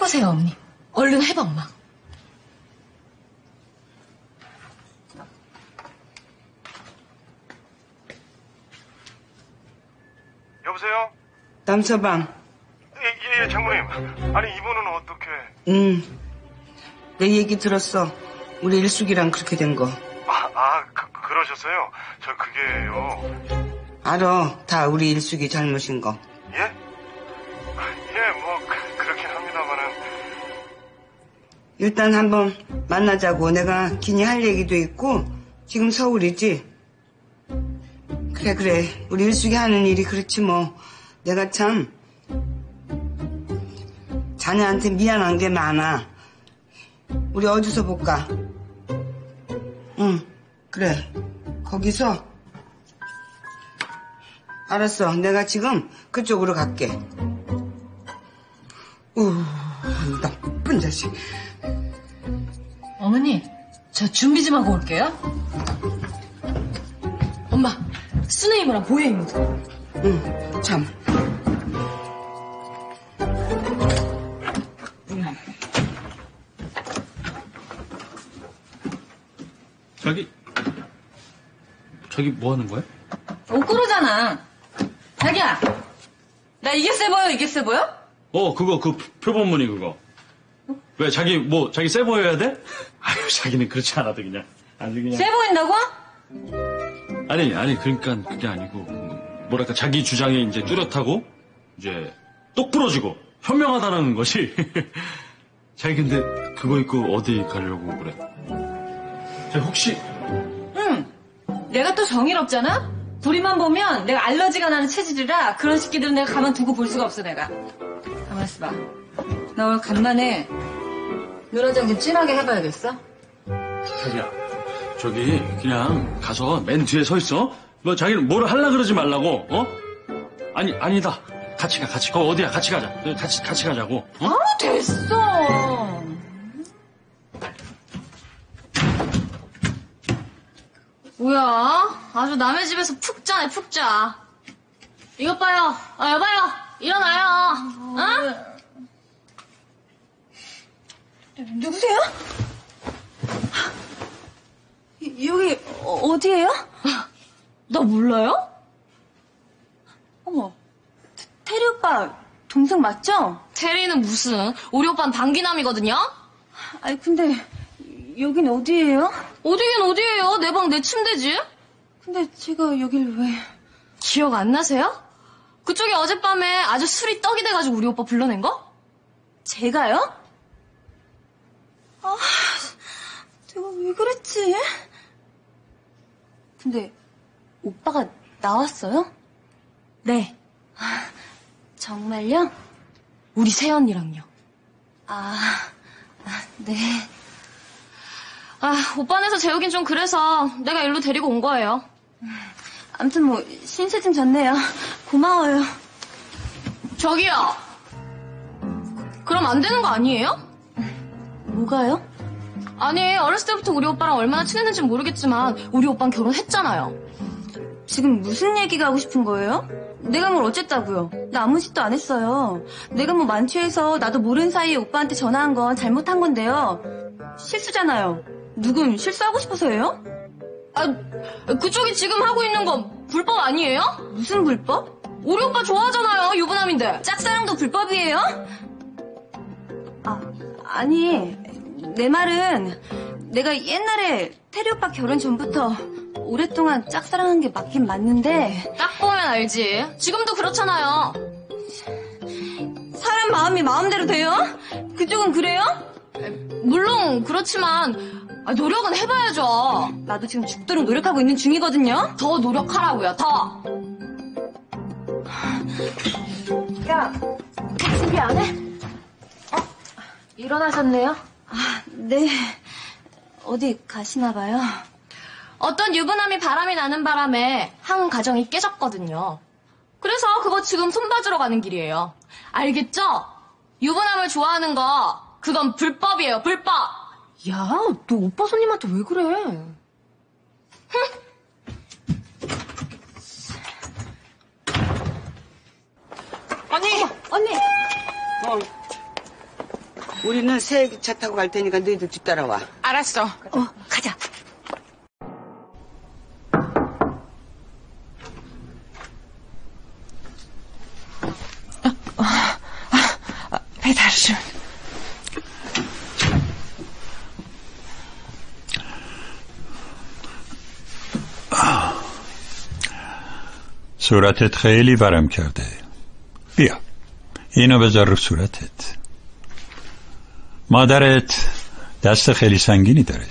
해보세요, 언니. 얼른 해봐, 엄마. 여보세요? 남서방. 예, 장모님. 아니, 이번은 어떻게? 내 얘기 들었어. 우리 일숙이랑 그렇게 된 거. 그러셨어요? 저 그게요. 알아. 다 우리 일숙이 잘못인 거. 예? 예, 뭐 그렇긴 합니다만은. 일단 한번 만나자고. 내가 기니 할 얘기도 있고 지금 서울이지. 그래. 우리 일숙이 하는 일이 그렇지 뭐. 내가 참 자네한테 미안한 게 많아. 우리 어디서 볼까? 응, 그래. 거기서. 알았어. 내가 지금 그쪽으로 갈게. 나쁜 자식. 어머니, 저 준비 좀 하고 올게요. 엄마, 수네이모랑 보혜이모도. 응, 참. 자기 뭐 하는 거야? 옷고르잖아. 자기야, 나 이게 세 보여, 이게 세 보여? 그거, 표본무늬 그거. 왜, 자기 세 보여야 돼? 아유, 자기는 그렇지 않아도 그냥. 아주 그냥. 세 보인다고? 아니, 그러니까 그게 아니고, 뭐랄까, 자기 주장에 이제 뚜렷하고, 이제, 똑부러지고, 현명하다는 것이. 자기 근데 그거 입고 어디 가려고 그래? 자기 혹시. 응. 내가 또 정의롭잖아? 둘이만 보면 내가 알러지가 나는 체질이라 그런 새끼들은 내가 가만두고 볼 수가 없어, 내가. 가만 있어봐. 나 오늘 간만에 눈화장 좀 진하게 해봐야겠어. 자기야, 저기 그냥 가서 맨 뒤에 서 있어. 뭐 자기는 뭘 하려 그러지 말라고. 아니다. 같이 가. 거기 어디야? 같이 가자. 같이 가자고. 아우, 됐어. 뭐야? 아주 남의 집에서 푹 자네, 푹 자. 이것 봐요. 여봐요. 일어나요. 누구세요? 여기 어디예요? 나 몰라요? 어머, 테리 오빠 동생 맞죠? 테리는 무슨, 우리 오빠는 방귀남이거든요? 아니 근데 여긴 어디예요? 어디긴 어디예요? 내 방 내 침대지? 근데 제가 여길 왜... 기억 안 나세요? 그쪽이 어젯밤에 아주 술이 떡이 돼가지고 우리 오빠 불러낸 거? 제가요? 내가 왜 그랬지? 근데 오빠가 나왔어요? 네. 정말요? 우리 새언니랑요. 네. 오빠네서 재우긴 좀 그래서 내가 일로 데리고 온 거예요. 아무튼 뭐 신세 좀 졌네요. 고마워요. 저기요. 그럼 안 되는 거 아니에요? 뭐가요? 아니, 어렸을 때부터 우리 오빠랑 얼마나 친했는지 모르겠지만 우리 오빠는 결혼했잖아요. 지금 무슨 얘기가 하고 싶은 거예요? 내가 뭘 어쨌다고요? 나 아무 짓도 안 했어요. 내가 뭐 만취해서 나도 모르는 사이에 오빠한테 전화한 건 잘못한 건데요. 실수잖아요. 누군 실수하고 싶어서예요? 그쪽이 지금 하고 있는 건 불법 아니에요? 무슨 불법? 우리 오빠 좋아하잖아요, 유부남인데. 짝사랑도 불법이에요? 아니, 내 말은 내가 옛날에 테리 오빠 결혼 전부터 오랫동안 짝사랑한 게 맞긴 맞는데 딱 보면 알지. 지금도 그렇잖아요. 사람 마음이 마음대로 돼요? 그쪽은 그래요? 물론 그렇지만 노력은 해봐야죠. 나도 지금 죽도록 노력하고 있는 중이거든요. 더 노력하라고요, 더. 야, 준비 안 해? 일어나셨네요? 네. 어디 가시나 봐요. 어떤 유부남이 바람이 나는 바람에 한 가정이 깨졌거든요. 그래서 그거 지금 손봐주러 가는 길이에요. 알겠죠? 유부남을 좋아하는 거 그건 불법이에요, 불법. 야, 너 오빠 손님한테 왜 그래? 언니! 우리는 새 기차 타고 갈 테니까 너희들 뒤따라와. 알았어. 가자. 배달준. صورتت خیلی ورم کرده. بیا اینو بذار رو صورتت. مادرت دست خیلی سنگینی داره.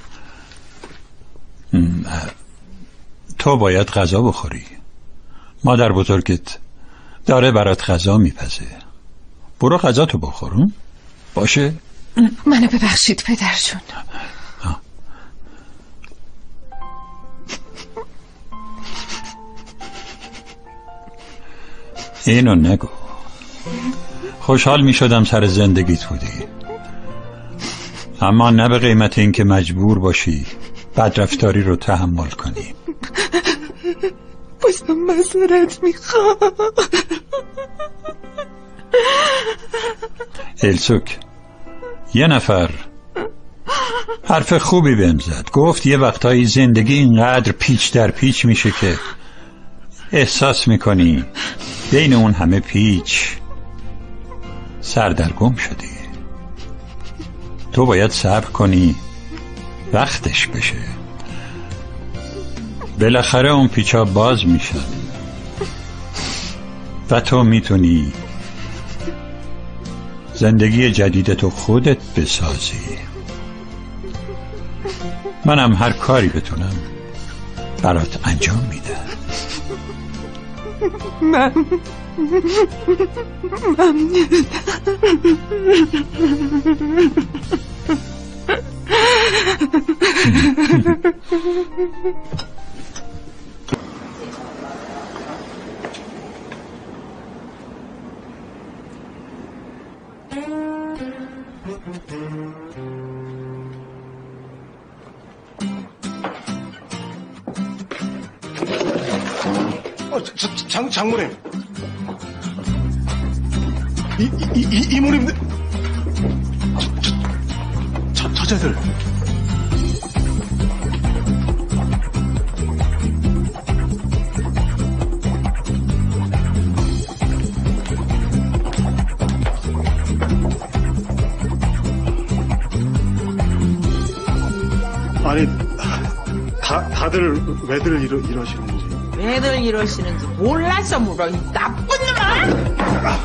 تو باید غذا بخوری. مادر بزرگت داره برات غذا میپزه. برو غذا تو بخور. باشه؟ منو ببخشید پدرجون. اینو نگو. خوشحال می شدم سر زندگیت بودی، اما نه به قیمت این که مجبور باشی بدرفتاری رو تحمل کنی. بازم معذرت میخوام. السوک، یه نفر حرف خوبی بهم زد. گفت یه وقتایی زندگی اینقدر پیچ در پیچ میشه که احساس میکنی بین اون همه پیچ سردرگم شدی. تو باید صبر کنی وقتش بشه. بالاخره اون پیچا باز میشن و تو میتونی زندگی جدیدتو خودت بسازی. منم هر کاری بتونم برات انجام میدم. 장모님. 이모님. 저자들. 아니, 다들 왜들 이러시는지. 왜들 이러시는지 몰라서 물어, 이 나쁜 놈아!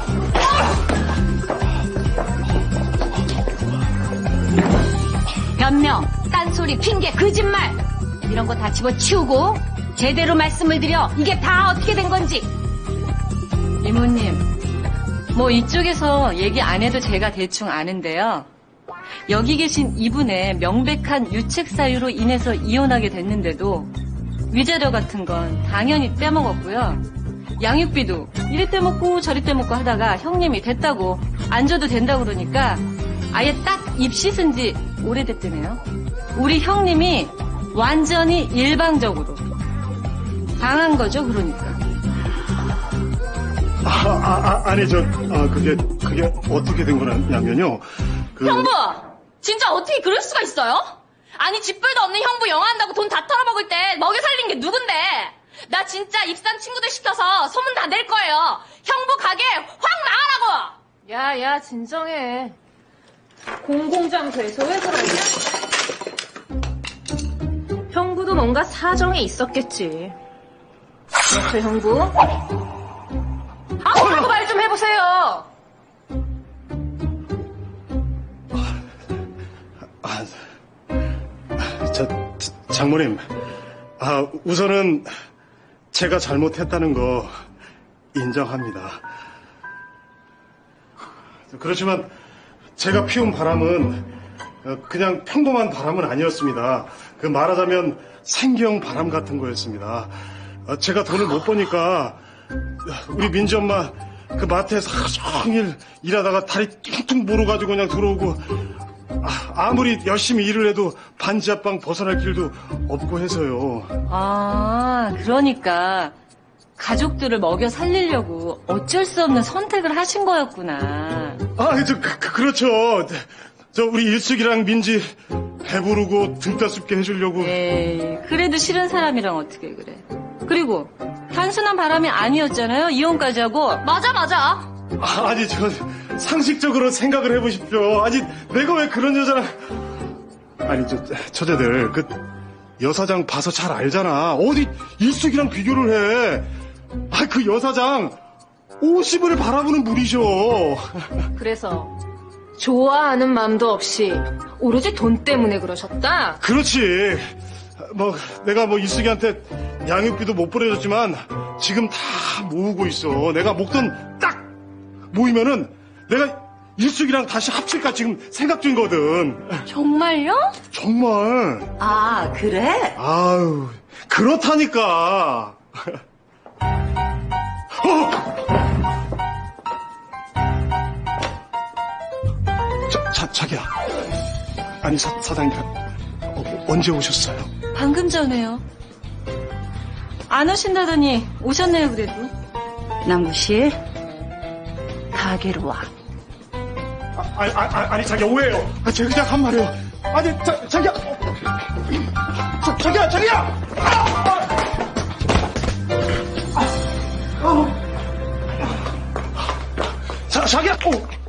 변명, 딴소리, 핑계, 거짓말 이런 거 다 집어치우고 제대로 말씀을 드려. 이게 다 어떻게 된 건지. 이모님, 뭐 이쪽에서 얘기 안 해도 제가 대충 아는데요. 여기 계신 이분의 명백한 유책 사유로 인해서 이혼하게 됐는데도 위자료 같은 건 당연히 떼먹었고요. 양육비도 이리 떼먹고 저리 떼먹고 하다가 형님이 됐다고 안 줘도 된다고 그러니까 아예 딱 입 씻은 지 오래됐대네요. 우리 형님이 완전히 일방적으로 당한 거죠, 그러니까. 아니, 그게 어떻게 된 거냐면요. 형부! 진짜 어떻게 그럴 수가 있어요? 아니 집불도 없는 형부 영화 한다고 돈 다 털어먹을 때 먹여 살린 게 누군데? 나 진짜 입산 친구들 시켜서 소문 다 낼 거예요. 형부 가게 확 나가라고! 야, 진정해. 공공장소에서 왜 그러냐? 형부도 뭔가 사정이 있었겠지. 그렇죠, 형부? 아무라고 말 좀 해보세요. 장모님, 우선은 제가 잘못했다는 거 인정합니다. 그렇지만 제가 피운 바람은 그냥 평범한 바람은 아니었습니다. 말하자면 생경 바람 같은 거였습니다. 제가 돈을 못 버니까 우리 민지 엄마 그 마트에서 하루 종일 일하다가 다리 퉁퉁 부어가지고 그냥 들어오고, 아무리 열심히 일을 해도 반지하방 벗어날 길도 없고 해서요. 그러니까 가족들을 먹여 살리려고 어쩔 수 없는 선택을 하신 거였구나. 그렇죠. 저 우리 일숙이랑 민지 배부르고 등 따숩게 해주려고. 에이, 그래도 싫은 사람이랑 어떻게 그래. 그리고 단순한 바람이 아니었잖아요. 이혼까지 하고. 맞아. 아니, 저 상식적으로 생각을 해보십시오. 아니, 내가 왜 그런 여자랑. 아니, 처제들 그 여사장 봐서 잘 알잖아. 어디 일숙이랑 비교를 해. 그 여사장 50을 바라보는 분이셔. 그래서 좋아하는 마음도 없이 오로지 돈 때문에 그러셨다? 그렇지. 내가 일숙이한테 양육비도 못 보내줬지만 지금 다 모으고 있어. 내가 목돈 딱 모이면은 내가 일숙이랑 다시 합칠까 지금 생각 중이거든. 정말요? 정말. 아, 그래? 아유, 그렇다니까. 자기야. 아니, 사장님. 언제 오셨어요? 방금 전에요. 안 오신다더니 오셨네요, 그래도. 남구씨, 가게로 와. 아니, 자기야, 오해요. 제가 그냥 한 말이에요. 아니, 자기야. 자기야! 자기야!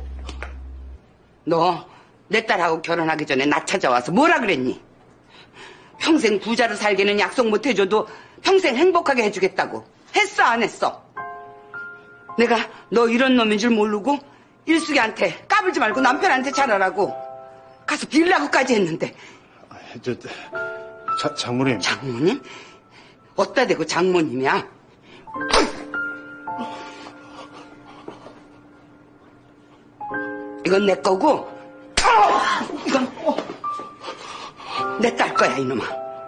너 내 딸하고 결혼하기 전에 나 찾아와서 뭐라 그랬니? 평생 부자로 살기는 약속 못 해줘도 평생 행복하게 해주겠다고. 했어, 안 했어? 내가 너 이런 놈인 줄 모르고 일숙이한테 까불지 말고 남편한테 잘하라고 가서 빌라고까지 했는데. 장모님. 장모님? 어디다 대고 장모님이야? 이건 내 거고 이건 내 딸 거야, 이놈아.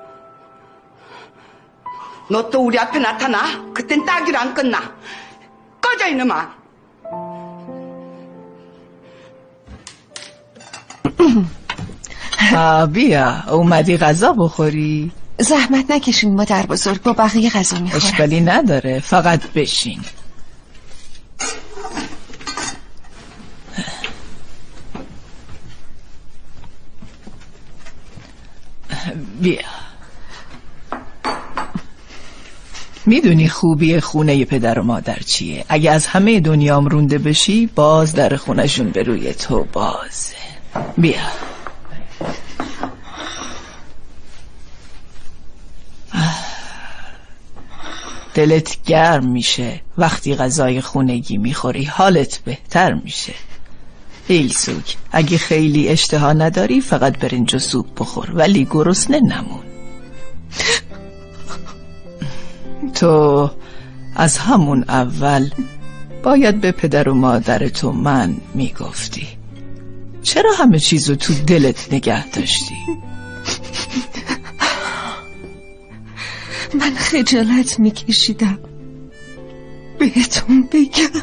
너 또 우리 앞에 나타나? 그땐 따기로 안 끝나. 꺼져, 이놈아. بیا اومدی غذا بخوری؟ زحمت نکشین مادر بزرگ، با بقیه غذا میخورم. اشکالی نداره، فقط بشین. بیا. میدونی خوبی خونه پدر و مادر چیه؟ اگه از همه دنیام رونده بشی باز در خونشون به روی تو بازه. بیا. دلت گرم میشه وقتی غذای خونگی میخوری، حالت بهتر میشه. ایلسوک، اگه خیلی اشتها نداری فقط برنج و سوپ بخور، ولی گرسنه نمون. تو از همون اول باید به پدر و مادر تو من میگفتی. چرا همه چیزو تو دلت نگه داشتی؟ من خجالت میکشیدم بهتون بگم.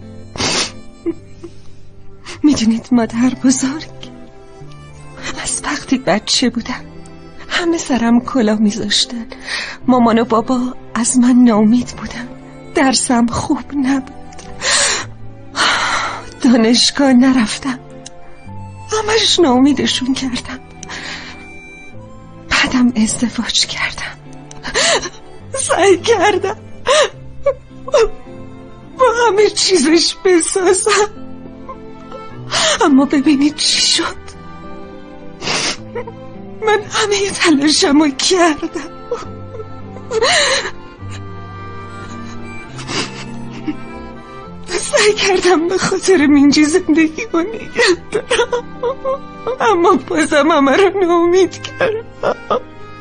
میدونید مادر بزرگ، از وقتی بچه بودم همه سرم کلاه میذاشتن. مامان و بابا از من ناامید بودن. درسم خوب نبود، دانشگاه نرفتم، همش ناامیدشون کردم. بعدم ازدواج کردم، سعی کردم با همه چیزش بسازم، اما ببینید چی شد. من همه تلاشمو کردم، سعی کردم به خاطر مینجی زندگی رو نگه دارم، اما بازم همه رو ناامید کردم.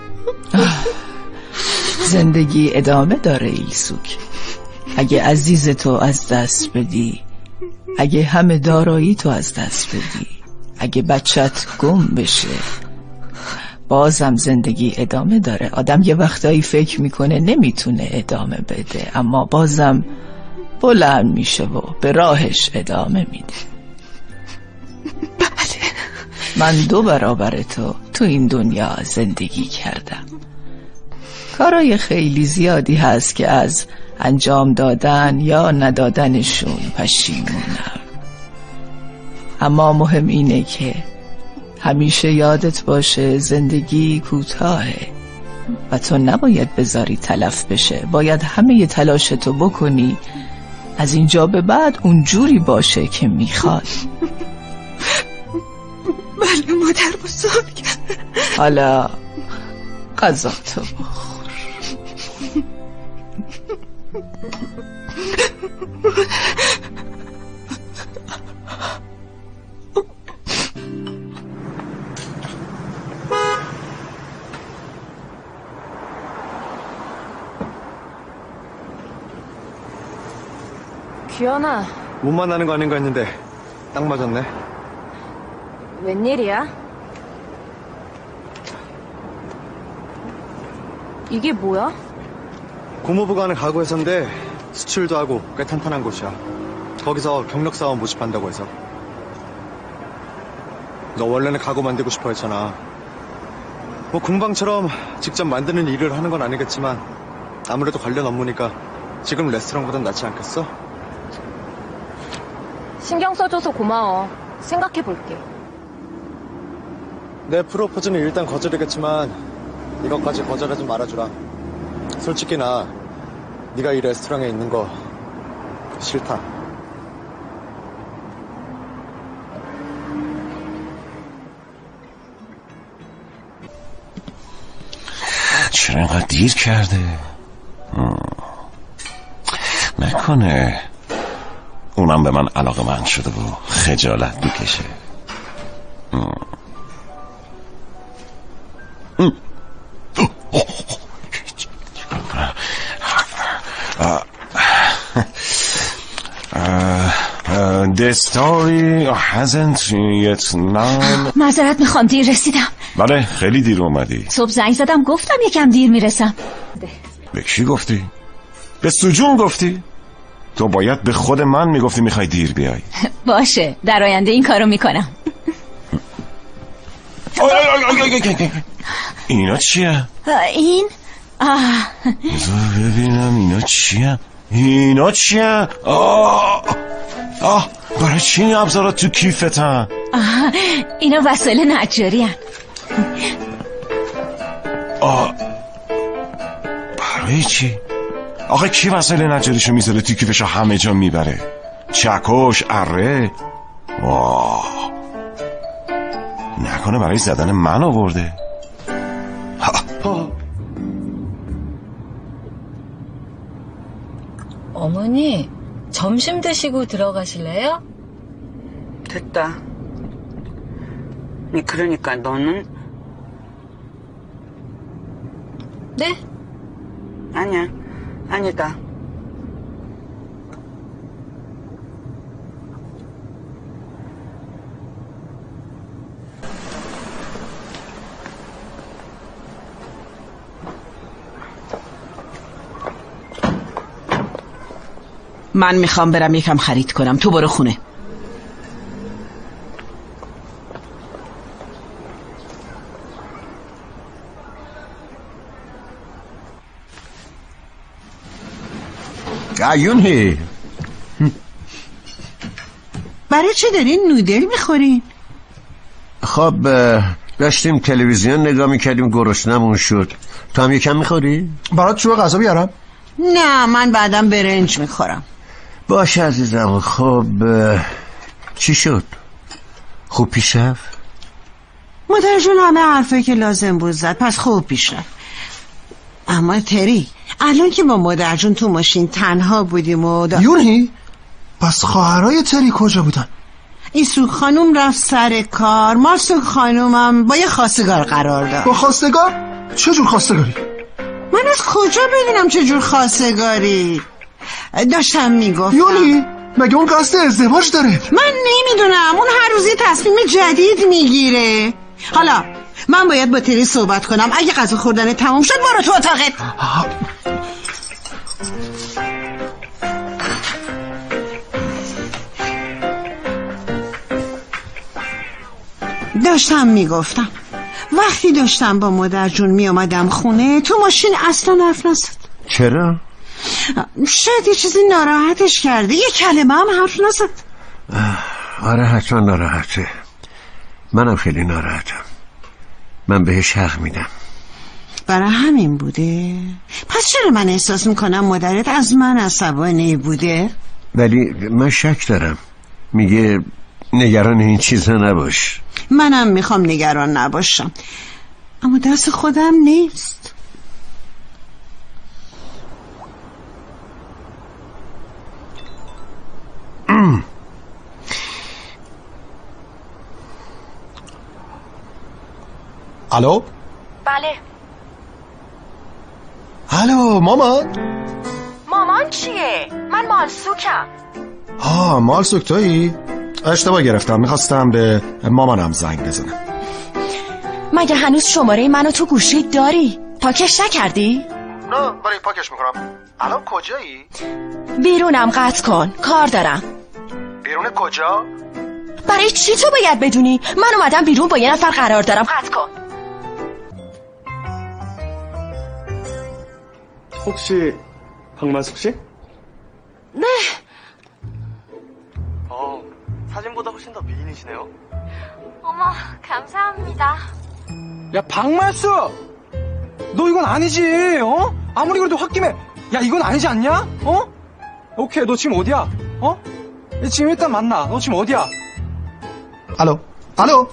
زندگی ادامه داره ایلسوک. اگه عزیز تو از دست بدی، اگه همه دارایی تو از دست بدی، اگه بچت گم بشه، بازم زندگی ادامه داره. آدم یه وقتایی فکر میکنه نمیتونه ادامه بده، اما بازم بلند میشه و به راهش ادامه میده. بله، من 2 برابر تو این دنیا زندگی کردم. کارای خیلی زیادی هست که از انجام دادن یا ندادنشون پشیمونم. اما مهم اینه که همیشه یادت باشه زندگی کوتاهه و تو نباید بذاری تلف بشه. باید همه تلاشتو بکنی از اینجا به بعد اونجوری باشه که میخواد. بله مادر بزرگ. حالا غذاتو بخور. 기현아, 못 만나는 거 아닌가 했는데 딱 맞았네. 웬일이야? 이게 뭐야? 고모부가 하는 가구 회사인데 수출도 하고 꽤 탄탄한 곳이야. 거기서 경력사원 모집한다고 해서. 너 원래는 가구 만들고 싶어 했잖아. 뭐 공방처럼 직접 만드는 일을 하는 건 아니겠지만 아무래도 관련 업무니까 지금 레스토랑보단 낫지 않겠어? 신경 써줘서 고마워. 생각해볼게. 내 프로포즈는 일단 거절이겠지만 이것까지 거절하지 말아주라. 솔직히 나 네가 이 레스토랑에 있는 거 싫다. چرا اینقدر دیر کرده؟ نکنه اونم به من علاقه‌مند شده و خجالت میکشه. The story hasn't yet known. معذرت میخوام دیر رسیدم. بله خیلی دیر اومدی. صبح زنگ زدم گفتم یکم دیر میرسم. به کی گفتی؟ به سجون گفتی؟ تو باید به خود من میگفتی میخوای دیر بیای. باشه در آینده این کارو میکنم. اینا چیه؟ این ببینم اینا چیه؟ برای چی این ابزارات تو کیفتن؟ اینا وسایل نجاری هن. برای چی؟ آخه کی وسایل نجاریشو میذاره تو کیفشو همه جا میبره؟ چکش، اره؟ نکنه برای زدن من آورده؟ 어머니, 점심 드시고 들어가실래요? 됐다. 그러니까 너는? 네? 아니야. 아니다. من میخوام برم یکم خرید کنم. تو برو خونه. یونهی برای چه دارین نودل میخورین؟ خب داشتیم تلویزیون نگاه میکردیم گرسنمون شد. تو هم یکم میخوری؟ برات چوب غذا بیارم؟ نه من بعدم برنج میخورم. باشه عزیزم. خب چی شد؟ خوب پیش رفت؟ مادر جون همه حرفایی که لازم بود زد پس خوب پیش رفت. اما تری الان که با مادر جون تو ماشین تنها بودیم و یونهی؟ پس خواهرای تری کجا بودن؟ ایسو خانوم رفت سر کار. مارسو خانومم با یه خواستگار قرار داد. با خواستگار؟ چه جور خواستگاری؟ من از کجا بدونم چه جور خواستگاری؟ داشتم میگفتم. یونی مگه اون قصد ازدواج داره؟ من نمیدونم. اون هر روزی تصمیم جدید میگیره. حالا من باید با تری صحبت کنم. اگه غذا خوردن تموم شد برو تو اتاقت. داشتم میگفتم وقتی داشتم با مادر جون میامدم خونه تو ماشین اصلا حرف نزد. چرا؟ شاید یه چیزی ناراحتش کرده. یه کلمه هم حرف نزد. آره حتما ناراحته. منم خیلی ناراحتم. من بهش حق میدم. برای همین بوده؟ پس چرا من احساس میکنم مادرت از من عصبانی بوده؟ ولی من شک دارم. میگه نگران این چیزا نباش. منم میخوام نگران نباشم، اما دست خودم نیست. الو؟ بله. الو مامان؟ مامان چیه؟ من مالسوکم. مالسوک تویی؟ اشتباه گرفتم، میخواستم به مامانم زنگ بزنم. مگه هنوز شماره منو تو گوشی داری؟ پاکش نکردی؟ نه برای پاکش میکنم. الان کجایی؟ بیرونم، قطع کن، کار دارم. بیرون کجا؟ برای چی تو باید بدونی؟ من اومدم بیرون با یه نفر قرار دارم، قطع کن. 혹시 박만숙 씨? 네. 사진보다 훨씬 더 미인이시네요. 어머, 감사합니다. 야, 박만숙! 너 이건 아니지, 어? 아무리 그래도 홧김에, 야, 이건 아니지 않냐? 어? 오케이, 너 지금 어디야? 어? 지금 일단 만나. 너 지금 어디야? الو؟ الو؟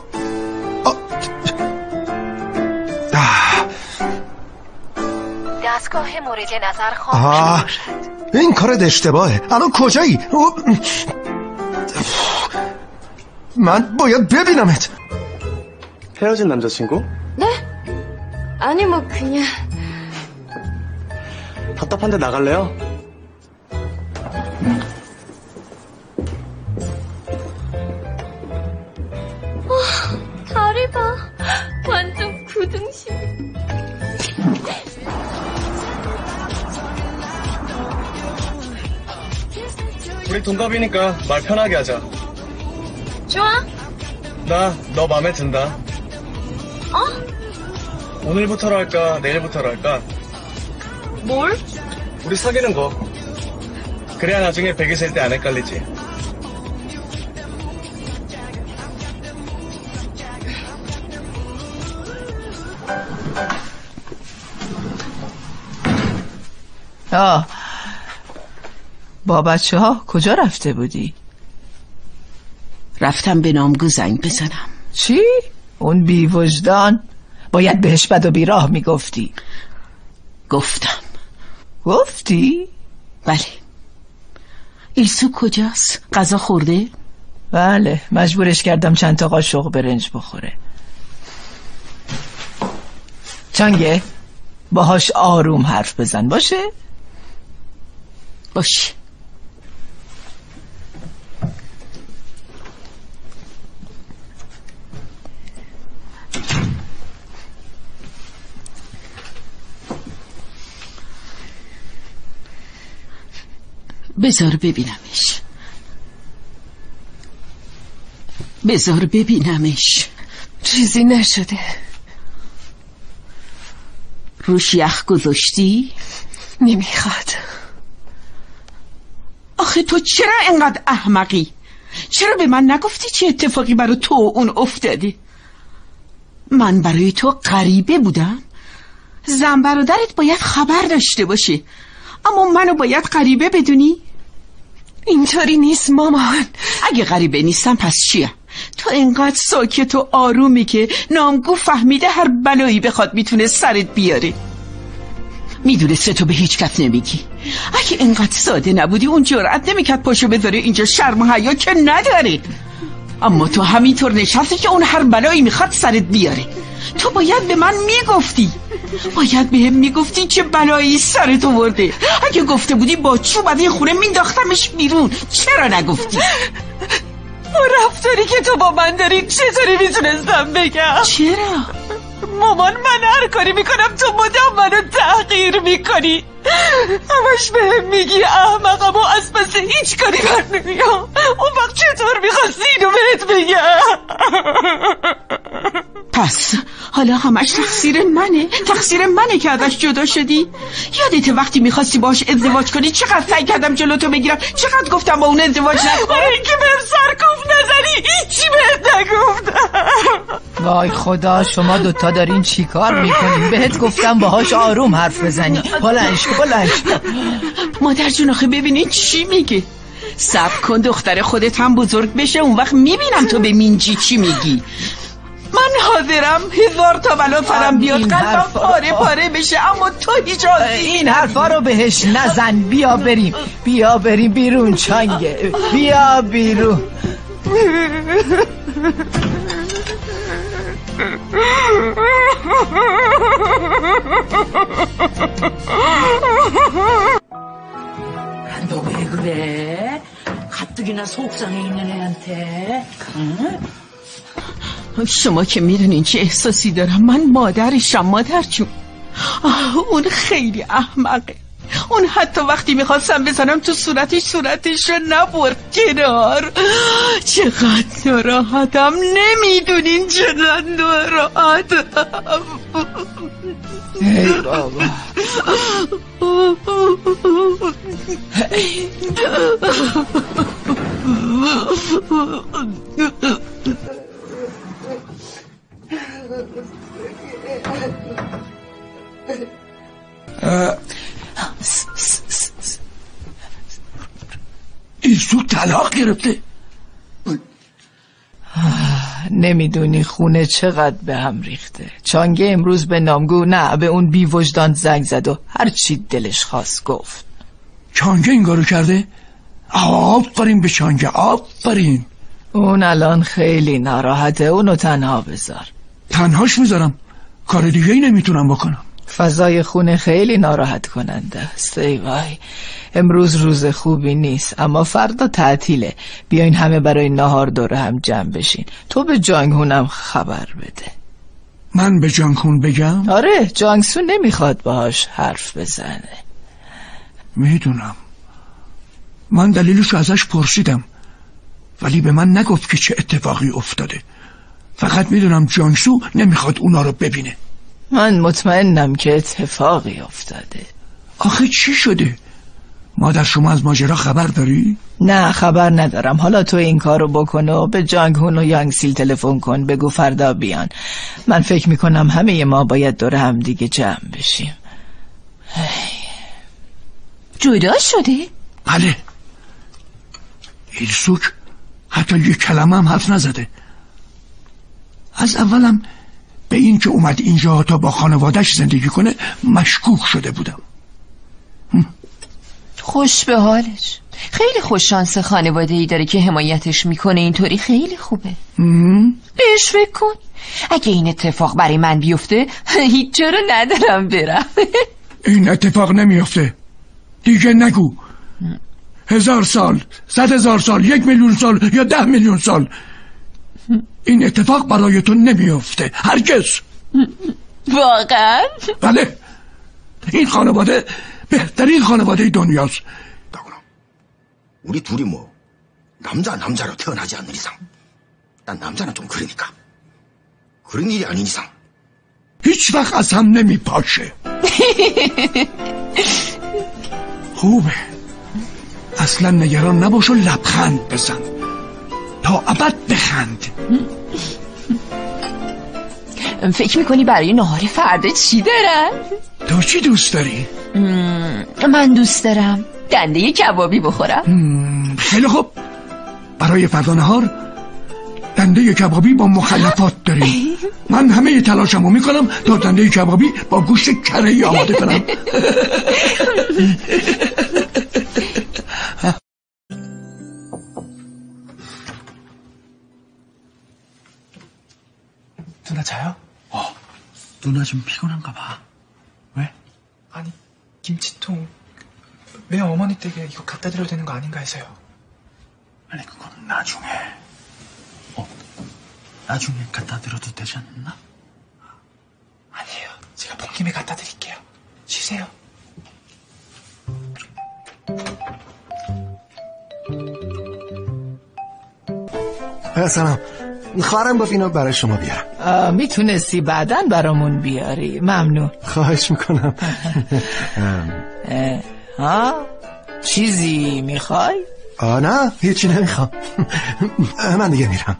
دستگاه مورد نظر خاموش باشد. این کارت اشتباهه. الان کجایی؟ من باید ببینمت. 헤어진 남자친구? 네? 아니 뭐 그냥. 답답한데 나갈래요? 다리 봐. 완전 구등심. 우리 동갑이니까 말 편하게 하자. 좋아? 나 너 맘에 든다. 어? 오늘부터로 할까 내일부터로 할까? 뭘? 우리 사귀는 거. 그래야 나중에 베개 셀 때 안 헷갈리지. با بچه ها کجا رفته بودی؟ رفتم به نامگو زنگ بزنم. چی؟ اون بی وجدان باید بهش بد و بیراه میگفتی. گفتم. گفتی؟ بله. ایلسو کجاست؟ غذا خورده؟ بله، مجبورش کردم چند تا قاشق برنج بخوره. چنگه؟ باهاش آروم حرف بزن، باشه؟ باشه. بذار ببینمش. بذار ببینمش. چیزی نشده. روش یخ گذاشتی؟ نمیخواد. آخه تو چرا انقدر احمقی؟ چرا به من نگفتی چه اتفاقی برای تو اون افتاده؟ من برای تو غریبه بودم؟ زن برادرت باید خبر داشته باشه، اما منو باید غریبه بدونی؟ اینطوری نیست مامان. اگه غریبه نیستم پس چیه؟ تو انقدر ساکت و آرومی که نامگو فهمیده هر بلایی بخواد میتونه سرت بیاره. میدونسته تو به هیچ کس نمیگی. اگه انقدر ساده نبودی اون جرأت نمیکرد پاشو بذاره اینجا. شرم و حیا که نداره. اما تو همینطور نشستی که اون هر بلایی میخواد سرت بیاره. تو باید به من میگفتی. باید بهم میگفتی چه بلایی سرت آورده. اگه گفته بودی با چوب از این خونه مینداختمش بیرون. چرا نگفتی؟ اون رفتاری که تو با من داری چطوری میتونستم بگم؟ چرا؟ مامان، من هر کاری میکنم تو مدام منو تحقیر میکنی. همش بهم میگی احمقم و از پس هیچ کاری بر نمیام. اون وقت چطور میخواستی اینو بهت بگم؟ پس حالا همش تقصیر منه که ازش جدا شدی. یادت وقتی میخواستی باش ازدواج کنی چقدر سعی کردم جلوتو بگیرم، چقدر گفتم با اون ازدواج نکن. که بهم سرکوف نزنی، هیچی بهت نگفتم. وای خدا، شما دوتا دارین چی کار میکنین؟ بهت گفتم باهاش آروم حرف بزنی. بلنش. مادر جون آخه ببینین چی میگه. صبر کن دختر خودت هم بزرگ بشه، اون وقت میبینم تو به مینجی چی میگی. من حاضرم 1000 تا بلا سرم بیاد، قلبم پاره بشه، اما تو هیچ این حرفا رو بهش نزن. بیا بریم بیرون چانگه، بیا بیرون. 너 왜 그래? 가뜩이나 속상해 있는 애한테. شما که میدونین چه احساسی دارم. من مادرشم. مادر جون اون خیلی احمقه. اون حتی وقتی میخواستم بزنم تو صورتش رو نبرد کنار. چقدر ناراحتم، نمیدونین چقدر ناراحتم. ای بابا. ایسو طلاق گرفته. نمیدونی خونه چقدر به هم ریخته. چانگه امروز به نامگو نه به اون بی وجدان زنگ زد و هر چی دلش خواست گفت. چانگه این کارو کرده؟ آفرین به چانگه، آفرین. اون الان خیلی ناراحته. اونو تنها بذار. تنهاش میذارم، کار دیگه ای نمیتونم بکنم. فضای خونه خیلی ناراحت کننده است. ای وای، امروز روز خوبی نیست، اما فردا تعطیله. بیاین همه برای ناهار دور هم جمع بشین. تو به جانگهونم خبر بده. من به جانگهون بگم؟ آره، جانگسون نمیخواد باهاش حرف بزنه. میدونم. من دلیلش ازش پرسیدم، ولی به من نگفت که چه اتفاقی افتاده. فقط میدونم جانگسو نمیخواد اونا رو ببینه. من مطمئنم که اتفاقی افتاده. آخه چی شده؟ مادر شما از ماجرا خبر داری؟ نه خبر ندارم. حالا تو این کارو بکن و به جانگهون و یانگسیل تلفن کن، بگو فردا بیان. من فکر میکنم همه ما باید دور هم دیگه جمع بشیم. جدا شده؟ بله. ایلسوک حتی یک کلمه هم حرف نزده. از اولم به این که اومد اینجا تا با خانوادهش زندگی کنه مشکوک شده بودم. خوش به حالش. خیلی خوش شانس خانواده‌ای داره که حمایتش میکنه. اینطوری خیلی خوبه. بهش فکر کن. اگه این اتفاق برای من بیفته هیچ جا رو ندارم برم. این اتفاق نمیفته. دیگه نگو. 1000 سال، 100,000 سال، 1,000,000 سال یا 10,000,000 سال این اتفاق برای تو نمیفته هرگز. واقعا؟ بله. این خانواده بهترین خانواده دنیاست. 우리 둘이 뭐 남자로 태어나지 않는 이상 난 남자는 좀 그러니까 그런 일이 아닌 이상 هیچ وقت از هم نمیپاشه. خوبه. اصلا نگران نباش و لبخند بزن تا ابد بخند. فکر میکنی برای نهار فردا چی دارن؟ تو چی دوست داری؟ من دوست دارم دنده کبابی بخورم. خیلی خوب. برای فردا نهار دنده کبابی با مخلفات داریم. من همه تلاشمو میکنم تا دنده کبابی با گوشت کره‌ای آماده کنم. 누나 자요? 누나 좀 피곤한가 봐. 왜? 아니 김치통 왜 어머니 댁에 이거 갖다 드려야 되는 거 아닌가 해서요. 아니 그건 나중에. 나중에 갖다 드려도 되지 않나? 아니에요. 제가 본 김에 갖다 드릴게요. 쉬세요. سلام. خواهرم گفت اینو برای شما بیارم. میتونستی بعداً برامون بیاری. ممنون. خواهش میکنم. چیزی میخوای؟ نه هیچی نمیخوام. من دیگه میرم.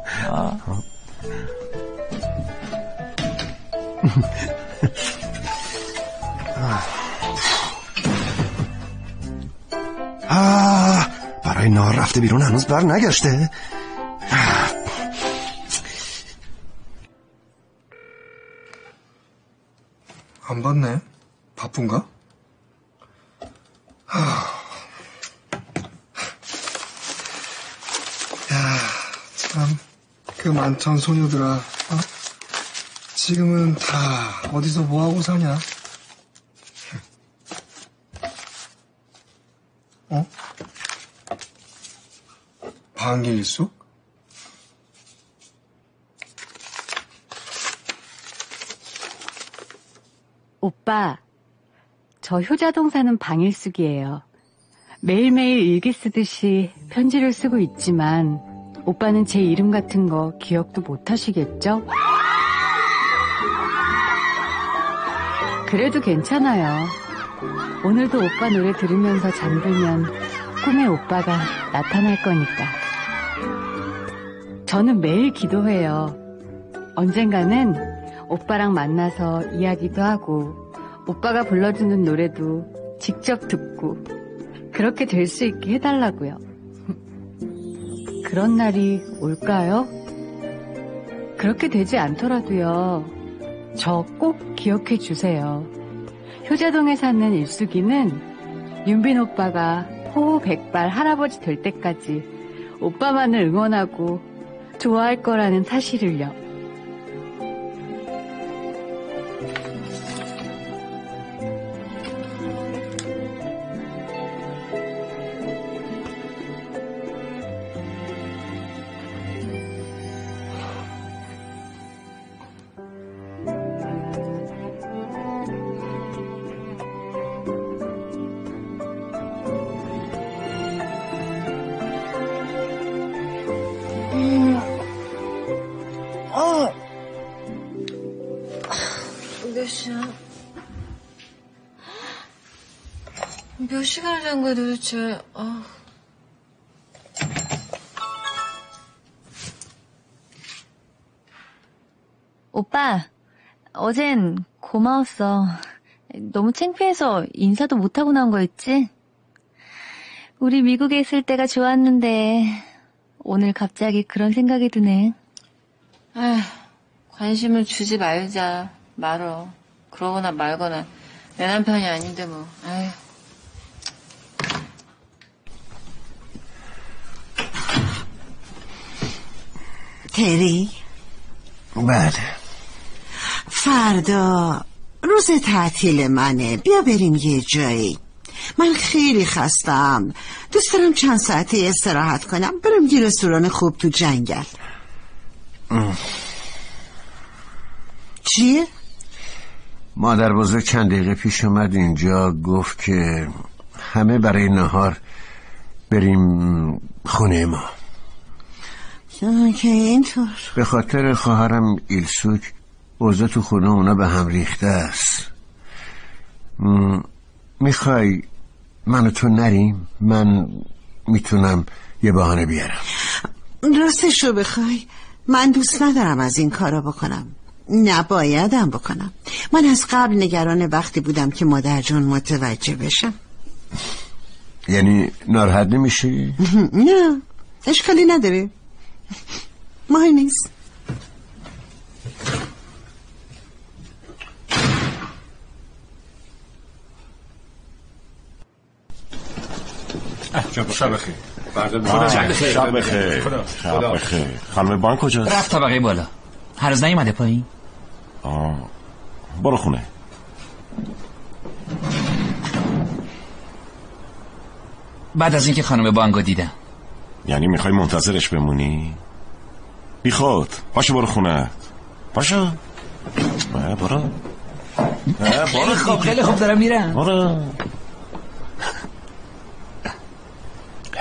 برای نهار رفته بیرون، هنوز بر نگشته. 안 받네. 바쁜가? 야, 참, 그 만천 소녀들아, 지금은 다 어디서 뭐하고 사냐? 방귀 일숙? 오빠, 저 효자동 사는 방일숙이에요. 매일매일 일기 쓰듯이 편지를 쓰고 있지만 오빠는 제 이름 같은 거 기억도 못 하시겠죠? 그래도 괜찮아요. 오늘도 오빠 노래 들으면서 잠들면 꿈에 오빠가 나타날 거니까. 저는 매일 기도해요. 언젠가는 오빠랑 만나서 이야기도 하고 오빠가 불러주는 노래도 직접 듣고 그렇게 될 수 있게 해달라고요. 그런 날이 올까요? 그렇게 되지 않더라도요. 저 꼭 기억해 주세요. 효자동에 사는 일숙이는 윤빈 오빠가 호호 백발 할아버지 될 때까지 오빠만을 응원하고 좋아할 거라는 사실을요. 몇 시야? 몇 시간을 잔 거야 도대체? 오빠, 어젠 고마웠어. 너무 창피해서 인사도 못하고 나온 거였지? 우리 미국에 있을 때가 좋았는데 오늘 갑자기 그런 생각이 드네. 아휴, 관심을 주지 말자. 말어. 그러거나 말거나. 내 남편이 아닌데 뭐. 아휴. تری بله. فردا روز تعطیل منه. بیا بریم یه جایی. من خیلی خستم. دوست دارم چند ساعتی استراحت کنم. برم یه رستوران خوب تو جنگل. چیه؟ مادر بزرگ چند دقیقه پیش اومد اینجا، گفت که همه برای نهار بریم خونه ما. که اینطور؟ به خاطر خواهرم ایلسوک اوضاع تو خونه اونا به هم ریخته است. میخوای من و تو نریم؟ من میتونم یه بهانه بیارم. راستش رو بخوای من دوست ندارم از این کارا بکنم. نبایدم بکنم. من از قبل نگران وقتی بودم که مادر جان متوجه بشم. یعنی ناراحت نمیشی؟ نه اشکالی نداره. مهم نیست. شب بخیر. شب بخیر. شب بخیر. خانم بان کجاست؟ رفت طبقه بالا. هر روز نیومده پایین؟ برو خونه. بعد از اینکه خانم بانگو دیدم. یعنی میخوای منتظرش بمونی؟ بی خود. پاشو برو خونه. پاشو. برو. خیلی خوب دارم میرم. برو.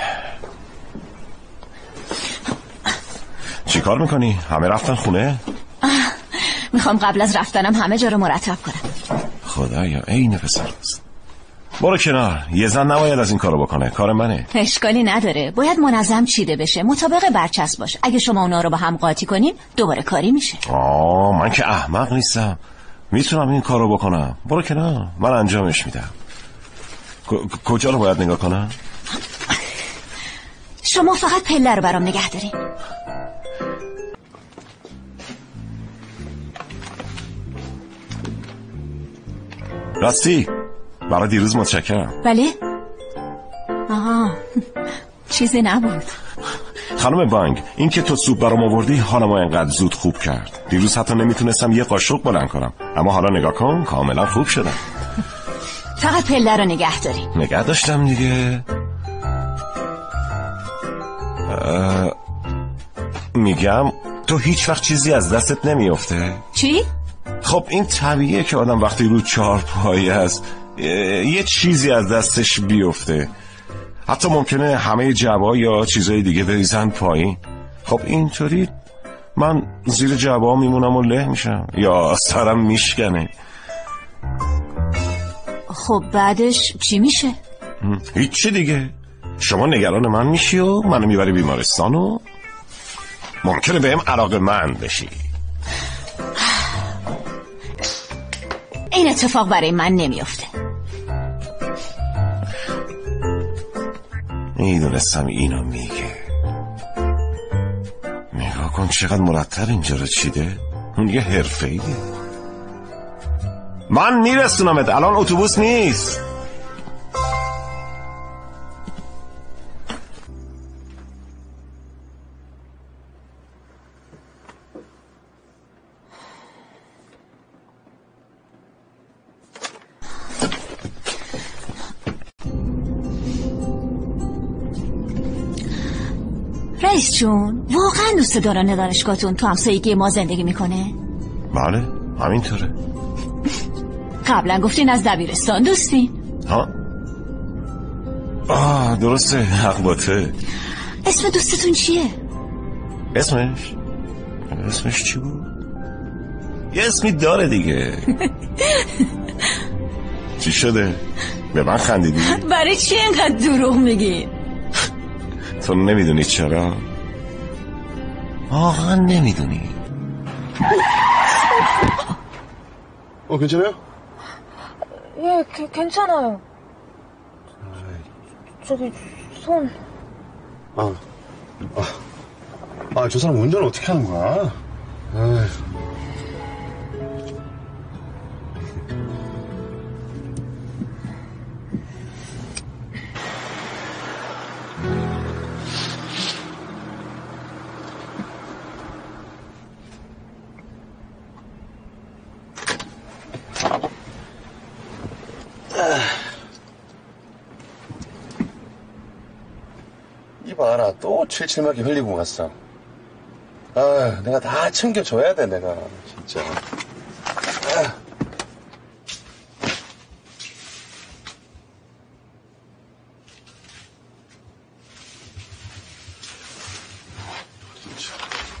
چی کار میکنی؟ همه رفتن خونه؟ میخوام قبل از رفتنم همه جا رو مرتب کنم. خدایا عین پسرست. برو کنار، یه زن نباید از این کارو بکنه، کار منه. اشکالی نداره، باید منظم چیده بشه، مطابق برچسب باشه. اگه شما اونا رو با هم قاطی کنین دوباره کاری میشه. من که احمق نیستم، میتونم این کارو بکنم. برو کنار، من انجامش میدم. کجا رو باید نگاه کنم؟ شما فقط پله رو برام نگه دارین. راستی برای دیروز متشکرم. بله؟ آها چیزی نبود. خانم بانگ، این که تو سوپ برام آوردی حالمو اینقدر زود خوب کرد. دیروز حتی نمیتونستم یه قاشق بلند کنم، اما حالا نگاه کن کاملا خوب شدم. فقط پله رو نگه دارین. نگه داشتم دیگه. میگم تو هیچ وقت چیزی از دستت نمیفته؟ چی؟ خب این طبیعیه که آدم وقتی رو 4 پایه است یه چیزی از دستش بیفته. حتی ممکنه همه جعبه‌ها یا چیزای دیگه بریزن پایین. خب اینطوری من زیر جعبه‌ها میمونم و له میشم یا سرم میشکنه. خب بعدش چی میشه؟ هیچی دیگه. شما نگران من میشی و منو میبری بیمارستان و ممکنه بهم علاقه‌مند بشی. این اتفاق برای من نمیافته. میدونستم اینو میگه. نگاه کن چقدر مرتب اینجا رو چیده. اون یه حرفه‌ایه. من میرسونمت، الان اتوبوس نیست. رئیس جون، واقعا دوست دارن دانشگاهتون تو همسایگی ما زندگی میکنه؟ بله همینطوره. قبلا گفتین از دبیرستان دوستین. درسته، حق باته. اسم دوستتون چیه؟ اسمش چی بود؟ یه اسمی داره دیگه. چی شده؟ به من خندیدی؟ برای چی اینقدر دروغ میگی؟ تو نمیدونی چرا؟ واقعا نمیدونی. 괜찮아요? 예, 괜찮아요. 저기 손. 저 사람 운전을 어떻게 하는 거야? 에이. 이봐라, 또 칠칠하게 흘리고 갔어. 내가 다 챙겨줘야 돼, 내가. 진짜. 진짜.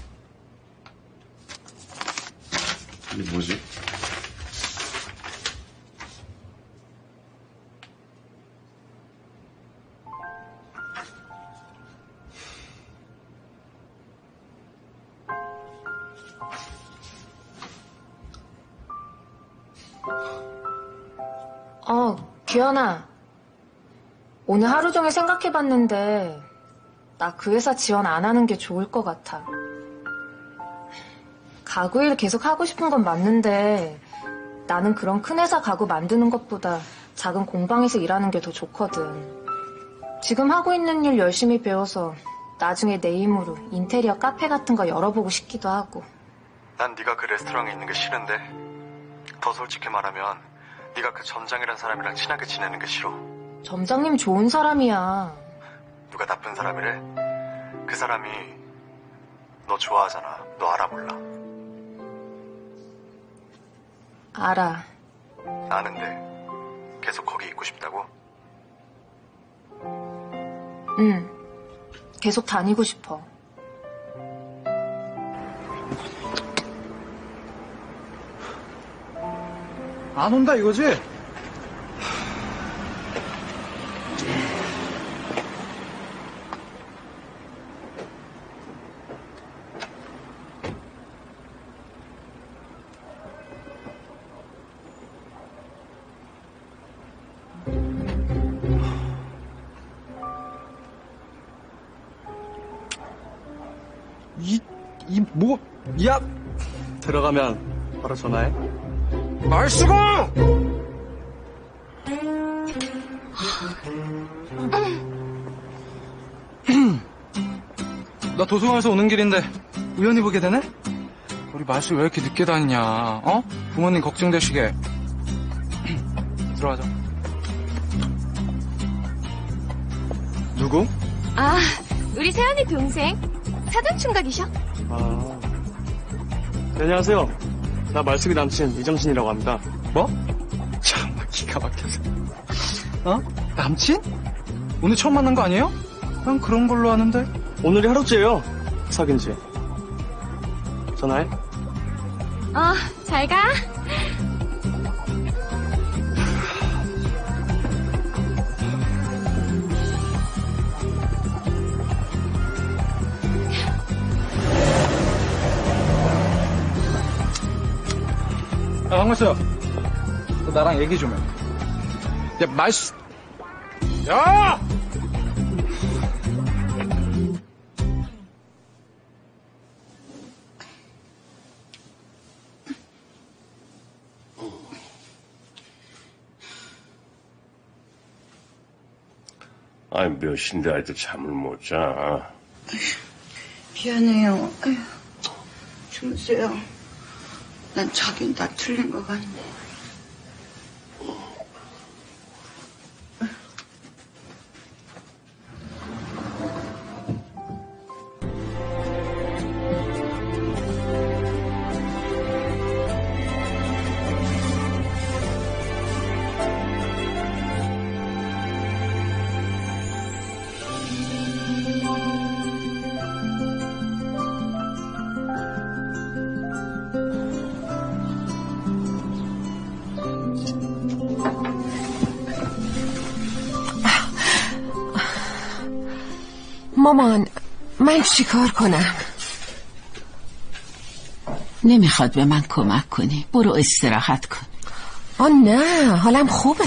이게 뭐지? 규현아, 오늘 하루 종일 생각해봤는데 나 그 회사 지원 안 하는 게 좋을 것 같아. 가구 일 계속 하고 싶은 건 맞는데 나는 그런 큰 회사 가구 만드는 것보다 작은 공방에서 일하는 게 더 좋거든. 지금 하고 있는 일 열심히 배워서 나중에 내 힘으로 인테리어 카페 같은 거 열어보고 싶기도 하고. 난 네가 그 레스토랑에 있는 게 싫은데 더 솔직히 말하면 네가 그 점장이란 사람이랑 친하게 지내는 게 싫어. 점장님 좋은 사람이야. 누가 나쁜 사람이래? 그 사람이 너 좋아하잖아. 너 알아 몰라? 알아. 아는데 계속 거기 있고 싶다고? 응. 계속 다니고 싶어. 안 온다 이거지? 야! 들어가면 바로 전화해. 말수고! 나 도서관에서 오는 길인데 우연히 보게 되네? 우리 말수 왜 이렇게 늦게 다니냐? 어? 부모님 걱정되시게. 들어가자. 누구? 아, 우리 세연이 동생 사돈 총각이셔. 아, 네, 안녕하세요. 나 말숙이 남친 이정신이라고 합니다. 뭐? 참 기가 막혀서. 어? 남친? 오늘 처음 만난 거 아니에요? 난 그런 걸로 아는데. 오늘이 하루째예요. 사귄 지. 전화해. 잘 가. 야, 황말수. 너 나랑 얘기 좀 해. 야, 말수. 야! 아니, 몇 시인데 아직도 잠을 못 자. 미안해요. 아휴, 주무세요. 난 자긴 다 틀린 것 같네. مامان من چیکار کنم؟ نمیخواد به من کمک کنی. برو استراحت کن. نه حالم خوبه.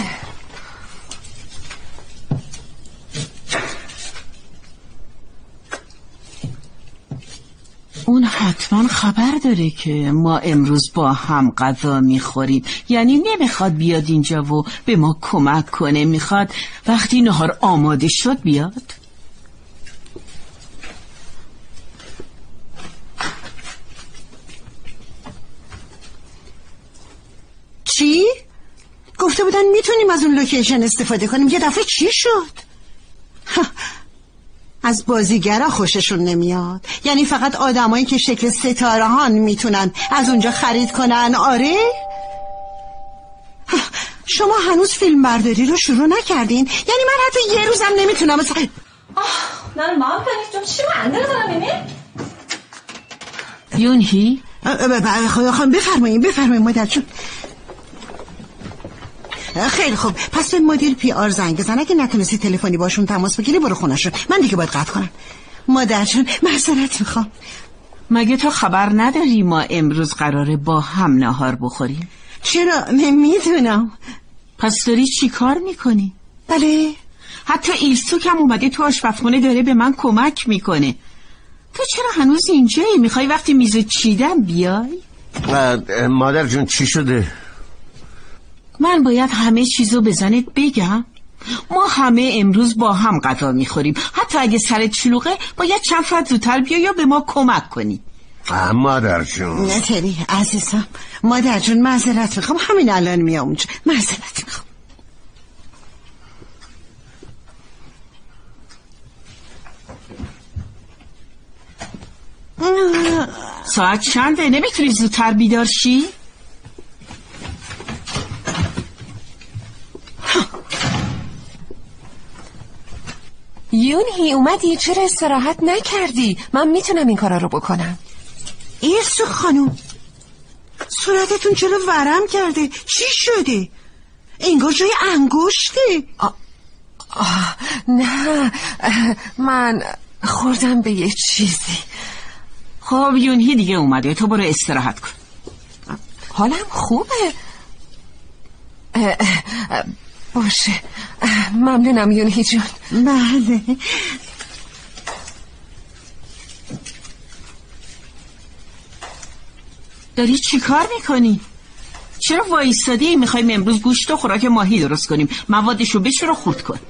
اون حتما خبر داره که ما امروز با هم غذا میخوریم. یعنی نمیخواد بیاد اینجا و به ما کمک کنه. میخواد وقتی نهار آماده شد بیاد. چی؟ گفته بودن میتونیم از اون لوکیشن استفاده کنیم. یه دفعه چی شد؟ از بازیگرا خوششون نمیاد. یعنی فقط آدمایی که شکل ستاره هان میتونن از اونجا خرید کنن. آره؟ شما هنوز فیلم برداری رو شروع نکردین؟ یعنی من حتی یه روزم نمیتونم 나는 마음 편히 좀 쉬면 안 되는 사람이니? یونهی؟ خواهم بفرمایید مادر جون. خیلی خوب، پس به مدیر پی آر زنگ بزن. اگه نتونستی تلفنی باشون تماس بگیری برو خونه‌شون. من دیگه باید قطع کنم. مادر جون معذرت میخوام. مگه تو خبر نداری ما امروز قراره با هم نهار بخوریم؟ چرا؟ نمیدونم. پس داری چی کار میکنی؟ بله. حتی ایلسوک هم اومده تو آشپزخونه داره به من کمک میکنه. تو چرا هنوز اینجایی؟ میخوای وقتی میز چیدن بیای؟ مادر جون چی شده؟ من باید همه چیزو به زنت بگم؟ ما همه امروز با هم غذا میخوریم. حتی اگه سرت شلوغه باید چند ساعت زودتر بیا یا به ما کمک کنی. مادر جون. نه تری عزیزم. مادر جون معذرت میخوام. همین الان میام اونجا. معذرت میخوام. ساعت چنده؟ نمیتونی زودتر بیدار شی؟ یونهی اومدی؟ چرا استراحت نکردی؟ من میتونم این کارا رو بکنم. ایسو خانوم صورتتون چرا ورم کرده؟ چی شده؟ انگار جای انگشته. نه، من خوردم به یه چیزی. خب یونهی دیگه اومده، تو برو استراحت کن. حالم خوبه. باشه، ممنونم یونهی جان. بله. داری چی کار میکنی؟ چرا وایستادی؟ میخوایم امروز گوشت و خوراک ماهی درست کنیم. موادشو بشور و خورد کن.